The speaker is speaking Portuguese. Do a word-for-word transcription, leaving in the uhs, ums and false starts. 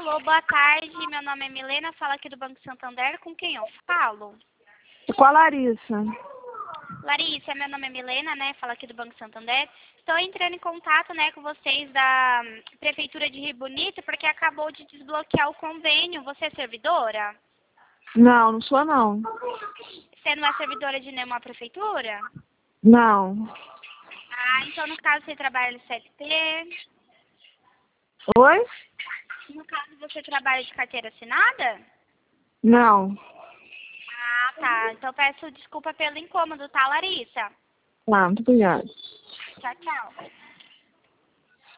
Alô, boa tarde. Meu nome é Milena, falo aqui do Banco Santander. Com quem eu falo? Com a Larissa. Larissa, meu nome é Milena, né? Falo aqui do Banco Santander. Estou entrando em contato, né, com vocês da hum, Prefeitura de Rio Bonito, porque acabou de desbloquear o convênio. Você é servidora? Não, não sou não. Você não é servidora de nenhuma prefeitura? Não. Ah, então no caso você trabalha no C L T? Oi? No caso você trabalha de carteira assinada? Não. Ah, tá. Então peço desculpa pelo incômodo, tá, Larissa? Tá, muito obrigada. Tchau, tchau.